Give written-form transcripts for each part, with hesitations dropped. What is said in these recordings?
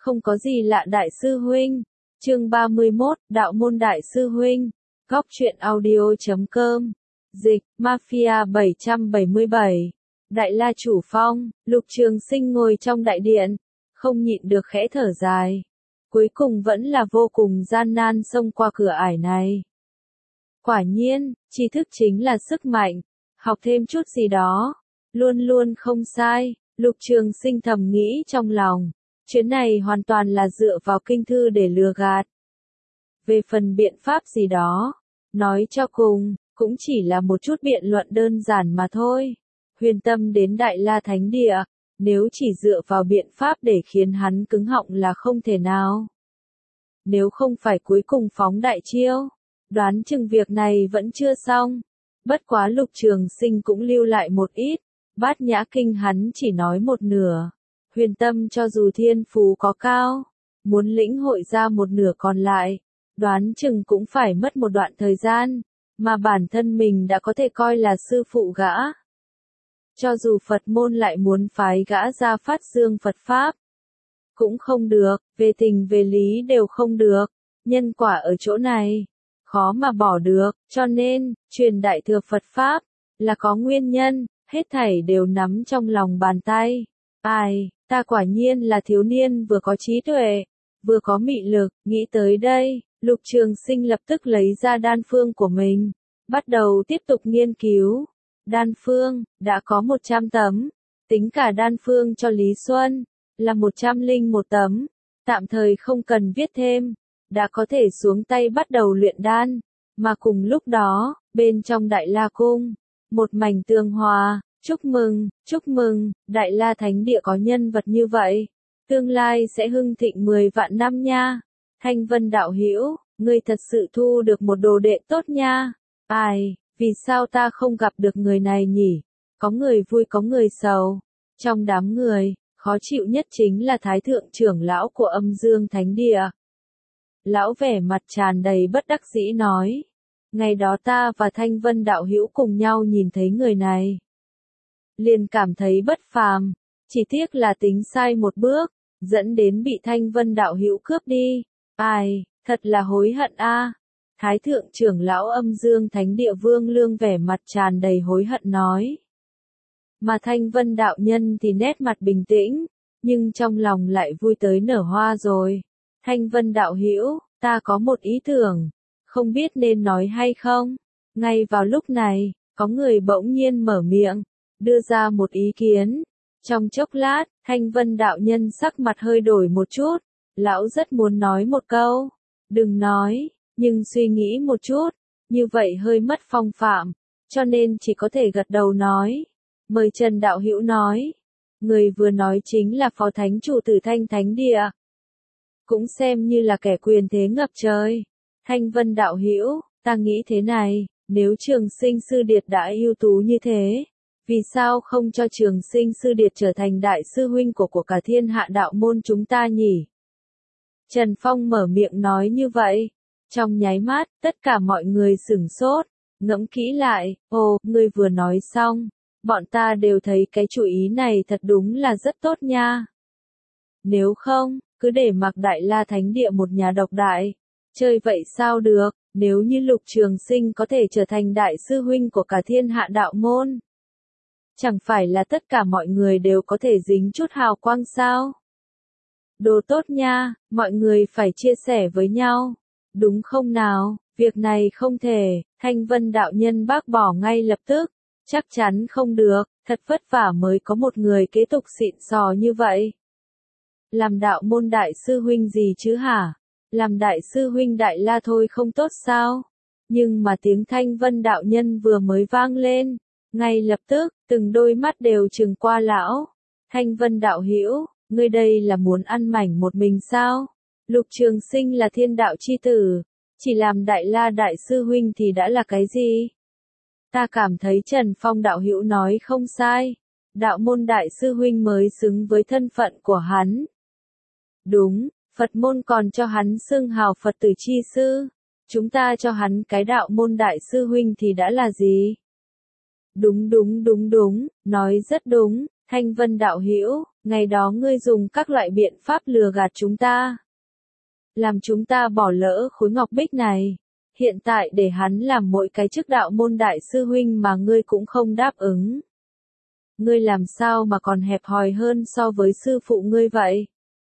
không có gì lạ đại sư huynh. Chương 31, Đạo môn đại sư huynh. Góc truyện audio.com. Dịch, Mafia 777. Đại La Chủ Phong, Lục Trường Sinh ngồi trong đại điện, không nhịn được khẽ thở dài. Cuối cùng vẫn là vô cùng gian nan xông qua cửa ải này. Quả nhiên, tri thức chính là sức mạnh, học thêm chút gì đó, luôn luôn không sai, Lục Trường Sinh thầm nghĩ trong lòng. Chuyến này hoàn toàn là dựa vào kinh thư để lừa gạt. Về phần biện pháp gì đó, nói cho cùng, cũng chỉ là một chút biện luận đơn giản mà thôi. Huyền tâm đến Đại La Thánh Địa, nếu chỉ dựa vào biện pháp để khiến hắn cứng họng là không thể nào. Nếu không phải cuối cùng phóng đại chiêu, đoán chừng việc này vẫn chưa xong. Bất quá Lục Trường Sinh cũng lưu lại một ít, Bát Nhã Kinh hắn chỉ nói một nửa. Huyền tâm cho dù thiên phú có cao, muốn lĩnh hội ra một nửa còn lại, đoán chừng cũng phải mất một đoạn thời gian, mà bản thân mình đã có thể coi là sư phụ gã. Cho dù Phật môn lại muốn phái gã ra phát dương Phật Pháp, cũng không được, về tình về lý đều không được, nhân quả ở chỗ này, khó mà bỏ được, cho nên, truyền đại thừa Phật Pháp, là có nguyên nhân, hết thảy đều nắm trong lòng bàn tay. Ai, ta quả nhiên là thiếu niên vừa có trí tuệ, vừa có mị lực, nghĩ tới đây, Lục Trường Sinh lập tức lấy ra đan phương của mình, bắt đầu tiếp tục nghiên cứu. Đan phương, đã có 100 tấm, tính cả đan phương cho Lý Xuân, là 101 tấm, tạm thời không cần viết thêm, đã có thể xuống tay bắt đầu luyện đan, mà cùng lúc đó, bên trong Đại La Cung, một mảnh tường hòa, chúc mừng, Đại La Thánh Địa có nhân vật như vậy, tương lai sẽ hưng thịnh 10 vạn năm nha. Thanh Vân đạo hữu, ngươi thật sự thu được một đồ đệ tốt nha. Ai, vì sao ta không gặp được người này nhỉ? Có người vui có người sầu. Trong đám người, khó chịu nhất chính là Thái Thượng trưởng lão của Âm Dương Thánh Địa. Lão vẻ mặt tràn đầy bất đắc dĩ nói. Ngày đó ta và Thanh Vân đạo hữu cùng nhau nhìn thấy người này. Liền cảm thấy bất phàm, chỉ tiếc là tính sai một bước, dẫn đến bị Thanh Vân đạo hữu cướp đi. Ai, thật là hối hận a. Thái Thượng trưởng lão Âm Dương Thánh Địa Vương Lương vẻ mặt tràn đầy hối hận nói. Mà Thanh Vân đạo nhân thì nét mặt bình tĩnh, nhưng trong lòng lại vui tới nở hoa rồi. Thanh Vân đạo hữu, ta có một ý tưởng, không biết nên nói hay không. Ngay vào lúc này, có người bỗng nhiên mở miệng, đưa ra một ý kiến. Trong chốc lát, Thanh Vân đạo nhân sắc mặt hơi đổi một chút, lão rất muốn nói một câu, đừng nói, nhưng suy nghĩ một chút, như vậy hơi mất phong phạm, cho nên chỉ có thể gật đầu nói. Mời Trần đạo hữu nói, người vừa nói chính là Phó Thánh Chủ Tử Thanh Thánh Địa. Cũng xem như là kẻ quyền thế ngập trời. Thanh Vân đạo hữu, ta nghĩ thế này, nếu Trường Sinh Sư Điệt đã ưu tú như thế, vì sao không cho Trường Sinh Sư Điệt trở thành đại sư huynh của cả thiên hạ đạo môn chúng ta nhỉ? Trần Phong mở miệng nói như vậy. Trong nháy mắt, tất cả mọi người sửng sốt, ngẫm kỹ lại, ồ, ngươi vừa nói xong, bọn ta đều thấy cái chủ ý này thật đúng là rất tốt nha. Nếu không, cứ để mặc Đại La Thánh Địa một nhà độc đại, chơi vậy sao được, nếu như Lục Trường Sinh có thể trở thành đại sư huynh của cả thiên hạ đạo môn. Chẳng phải là tất cả mọi người đều có thể dính chút hào quang sao? Đồ tốt nha, mọi người phải chia sẻ với nhau. Đúng không nào, việc này không thể, Thanh Vân đạo nhân bác bỏ ngay lập tức, chắc chắn không được, thật vất vả mới có một người kế tục xịn sò như vậy. Làm đạo môn đại sư huynh gì chứ hả? Làm đại sư huynh Đại La thôi không tốt sao? Nhưng mà tiếng Thanh Vân đạo nhân vừa mới vang lên, ngay lập tức, từng đôi mắt đều trừng qua lão. Thanh Vân đạo hữu, ngươi đây là muốn ăn mảnh một mình sao? Lục Trường Sinh là thiên đạo chi tử, chỉ làm Đại La đại sư huynh thì đã là cái gì? Ta cảm thấy Trần Phong đạo hữu nói không sai, đạo môn đại sư huynh mới xứng với thân phận của hắn. Đúng, Phật môn còn cho hắn xưng hào Phật tử chi sư, chúng ta cho hắn cái đạo môn đại sư huynh thì đã là gì? Đúng, nói rất đúng, Thanh Vân đạo hữu, ngày đó ngươi dùng các loại biện pháp lừa gạt chúng ta, làm chúng ta bỏ lỡ khối ngọc bích này. Hiện tại để hắn làm mỗi cái chức đạo môn đại sư huynh mà ngươi cũng không đáp ứng. Ngươi làm sao mà còn hẹp hòi hơn so với sư phụ ngươi vậy?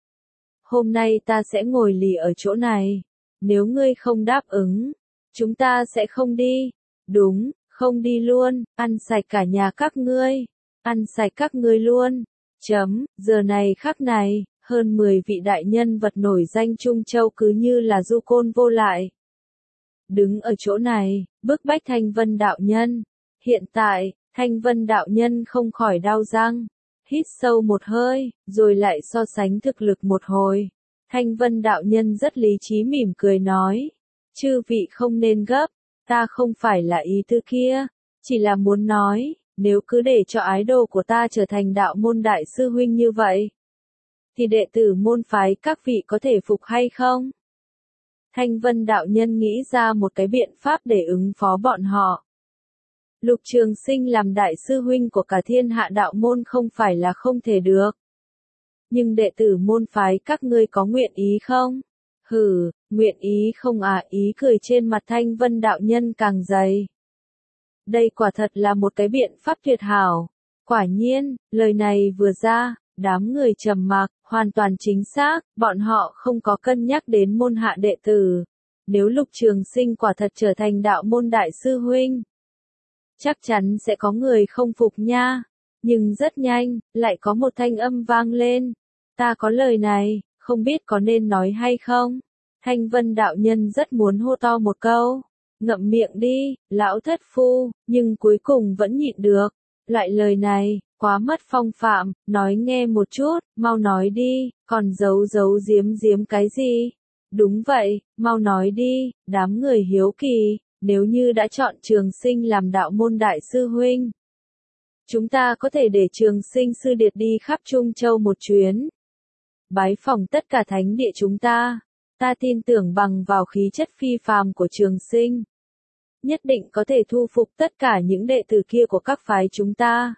Hôm nay ta sẽ ngồi lì ở chỗ này. Nếu ngươi không đáp ứng, chúng ta sẽ không đi. Đúng, không đi luôn, ăn sạch cả nhà các ngươi. Ăn sạch các ngươi luôn. Giờ này khắc này, hơn 10 vị đại nhân vật nổi danh Trung Châu cứ như là du côn vô lại. Đứng ở chỗ này, bức bách Thanh Vân đạo nhân. Hiện tại, Thanh Vân đạo nhân không khỏi đau răng. Hít sâu một hơi, rồi lại so sánh thực lực một hồi. Thanh Vân đạo nhân rất lý trí mỉm cười nói. Chư vị không nên gấp, ta không phải là ý tư kia. Chỉ là muốn nói, nếu cứ để cho ái đồ của ta trở thành đạo môn đại sư huynh như vậy, thì đệ tử môn phái các vị có thể phục hay không? Thanh Vân đạo nhân nghĩ ra một cái biện pháp để ứng phó bọn họ. Lục Trường Sinh làm đại sư huynh của cả thiên hạ đạo môn không phải là không thể được. Nhưng đệ tử môn phái các ngươi có nguyện ý không? Hừ, nguyện ý không à? Ý cười trên mặt Thanh Vân đạo nhân càng dày. Đây quả thật là một cái biện pháp tuyệt hảo. Quả nhiên, lời này vừa ra, đám người trầm mặc, hoàn toàn chính xác, bọn họ không có cân nhắc đến môn hạ đệ tử. Nếu Lục Trường Sinh quả thật trở thành đạo môn đại sư huynh, chắc chắn sẽ có người không phục nha. Nhưng rất nhanh, lại có một thanh âm vang lên. Ta có lời này, không biết có nên nói hay không? Thanh Vân đạo nhân rất muốn hô to một câu. Ngậm miệng đi, lão thất phu, nhưng cuối cùng vẫn nhịn được. Loại lời này, quá mất phong phạm, nói nghe một chút, mau nói đi, còn giấu giếm cái gì? Đúng vậy, mau nói đi, đám người hiếu kỳ, nếu như đã chọn Trường Sinh làm đạo môn đại sư huynh, chúng ta có thể để Trường Sinh sư điệt đi khắp Trung Châu một chuyến. Bái phỏng tất cả thánh địa chúng ta. Ta tin tưởng bằng vào khí chất phi phàm của Trường Sinh, nhất định có thể thu phục tất cả những đệ tử kia của các phái chúng ta.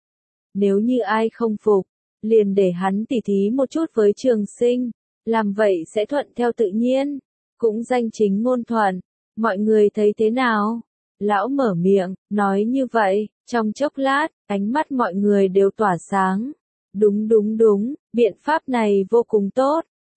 Nếu như ai không phục, liền để hắn tỉ thí một chút với Trường Sinh, làm vậy sẽ thuận theo tự nhiên, cũng danh chính ngôn thuận. Mọi người thấy thế nào? Lão mở miệng, nói như vậy, trong chốc lát, ánh mắt mọi người đều tỏa sáng. Đúng, biện pháp này vô cùng tốt,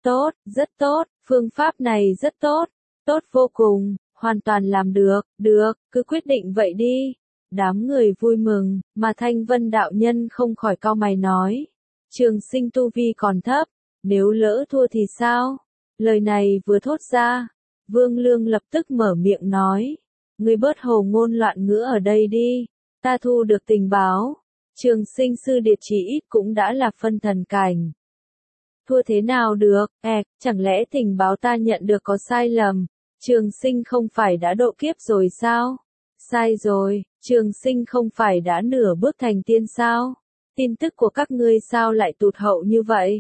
rất tốt, phương pháp này rất tốt, tốt vô cùng, hoàn toàn làm được, cứ quyết định vậy đi. Đám người vui mừng, mà Thanh Vân đạo nhân không khỏi cau mày nói. Trường Sinh tu vi còn thấp, nếu lỡ thua thì sao? Lời này vừa thốt ra, Vương Lương lập tức mở miệng nói. Ngươi bớt hồ ngôn loạn ngữ ở đây đi, ta thu được tình báo. Trường Sinh sư điệt chỉ ít cũng đã là phân thần cảnh. Thua thế nào được, chẳng lẽ tình báo ta nhận được có sai lầm? Trường Sinh không phải đã độ kiếp rồi sao? Sai rồi, Trường Sinh không phải đã nửa bước thành tiên sao? Tin tức của các ngươi sao lại tụt hậu như vậy?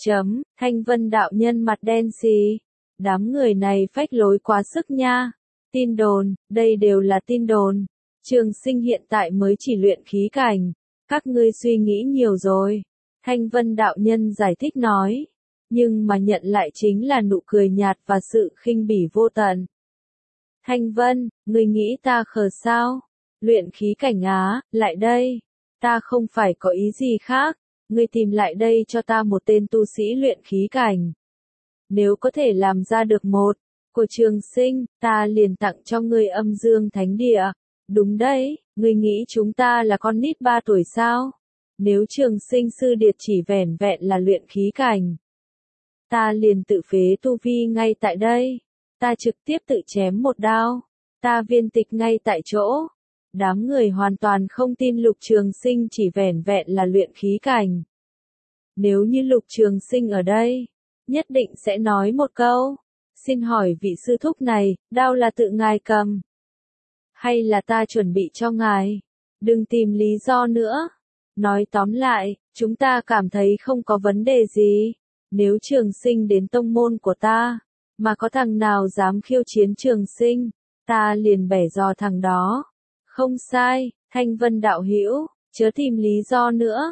Thanh Vân đạo nhân mặt đen xì. Đám người này phách lối quá sức nha. Tin đồn, đây đều là tin đồn. Trường Sinh hiện tại mới chỉ luyện khí cảnh. Các ngươi suy nghĩ nhiều rồi. Thanh Vân đạo nhân giải thích nói. Nhưng mà nhận lại chính là nụ cười nhạt và sự khinh bỉ vô tận. Thanh Vân, ngươi nghĩ ta khờ sao? Luyện khí cảnh á, lại đây. Ta không phải có ý gì khác. Ngươi tìm lại đây cho ta một tên tu sĩ luyện khí cảnh. Nếu có thể làm ra được một của Trường Sinh, ta liền tặng cho ngươi Âm Dương Thánh Địa. Đúng đấy, ngươi nghĩ chúng ta là con nít 3 tuổi sao? Nếu Trường Sinh sư điệt chỉ vẻn vẹn là luyện khí cảnh, ta liền tự phế tu vi ngay tại đây. Ta trực tiếp tự chém một đao. Ta viên tịch ngay tại chỗ. Đám người hoàn toàn không tin Lục Trường Sinh chỉ vẻn vẹn là luyện khí cảnh. Nếu như Lục Trường Sinh ở đây, nhất định sẽ nói một câu. Xin hỏi vị sư thúc này, đao là tự ngài cầm, hay là ta chuẩn bị cho ngài? Đừng tìm lý do nữa. Nói tóm lại, chúng ta cảm thấy không có vấn đề gì. Nếu Trường Sinh đến tông môn của ta, mà có thằng nào dám khiêu chiến Trường Sinh, ta liền bẻ giò thằng đó. Không sai, Thanh Vân đạo hữu, chớ tìm lý do nữa.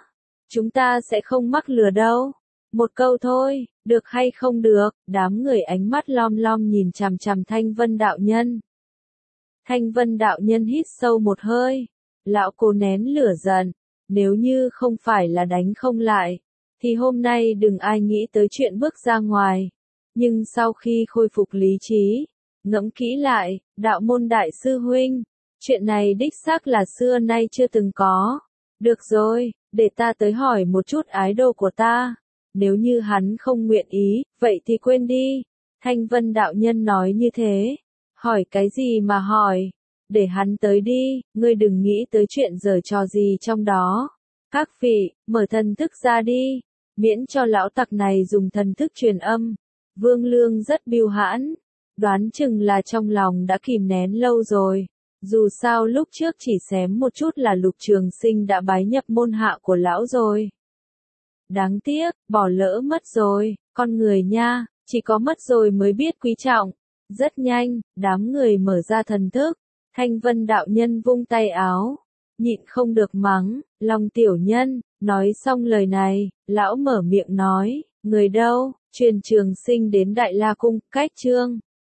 Chúng ta sẽ không mắc lừa đâu. Một câu thôi, được hay không được, đám người ánh mắt lom lom nhìn chằm chằm Thanh Vân đạo nhân. Thanh Vân đạo nhân hít sâu một hơi, lão cố nén lửa giận, nếu như không phải là đánh không lại, thì hôm nay đừng ai nghĩ tới chuyện bước ra ngoài. Nhưng sau khi khôi phục lý trí, ngẫm kỹ lại, đạo môn đại sư huynh, chuyện này đích xác là xưa nay chưa từng có. Được rồi, để ta tới hỏi một chút ái đồ của ta. Nếu như hắn không nguyện ý, vậy thì quên đi. Thanh Vân đạo nhân nói như thế. Hỏi cái gì mà hỏi? Để hắn tới đi, ngươi đừng nghĩ tới chuyện giở trò gì trong đó. Các vị, mở thần thức ra đi, miễn cho lão tặc này dùng thần thức truyền âm. Vương Lương rất bưu hãn, đoán chừng là trong lòng đã kìm nén lâu rồi. Dù sao lúc trước chỉ xém một chút là Lục Trường Sinh đã bái nhập môn hạ của lão rồi. Đáng tiếc, bỏ lỡ mất rồi, con người nha, chỉ có mất rồi mới biết quý trọng. Rất nhanh, đám người mở ra thần thức, Thanh Vân đạo nhân vung tay áo, nhịn không được mắng, Long tiểu nhân. Nói xong lời này, lão mở miệng nói, người đâu, truyền Trường Sinh đến Đại La Cung, cách Trương